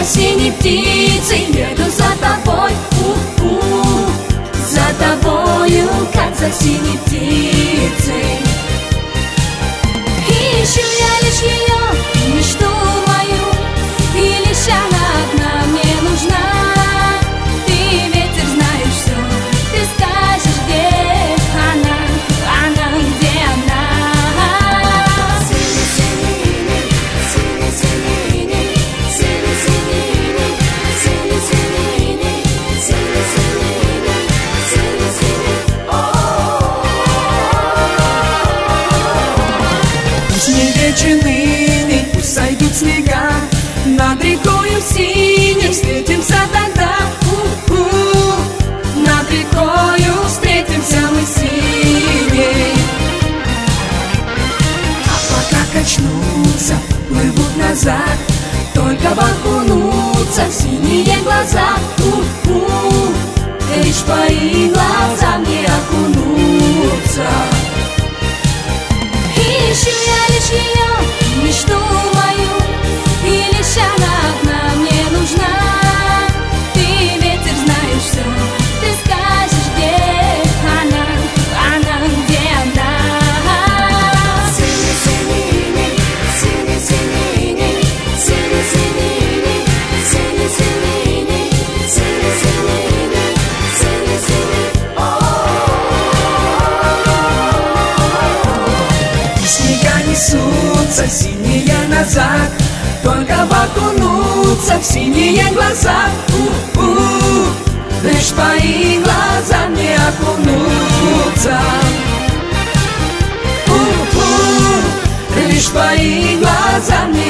синей птицей еду за тобой, за тобою, как за синей птицей. Ищу я лишь ее, мечту мою, и лишь она одна мне нужна. Ты, ветер, знаешь все, ты скажешь, где она, где она. Вечер ныне, пусть сойдут снега, над рекою синей встретимся тогда. Над рекою встретимся мы синей. А пока качнутся, плывут назад, только бы окунуться в синие глаза. Лишь твои глаза мне окунуться. Ищу я лишь ее, мечту мою, и лишь она одна мне нужна. Ты, ветер, знаешь все, ты скажешь, где она, где она. Синий-синий, синий-синий, синий-синий, синий-синий, синий-синий, синий-синий. Снега несутся синие назад, только бы окунуться в синие глаза. Лишь твои глаза мне окунуться. Лишь твои глаза мне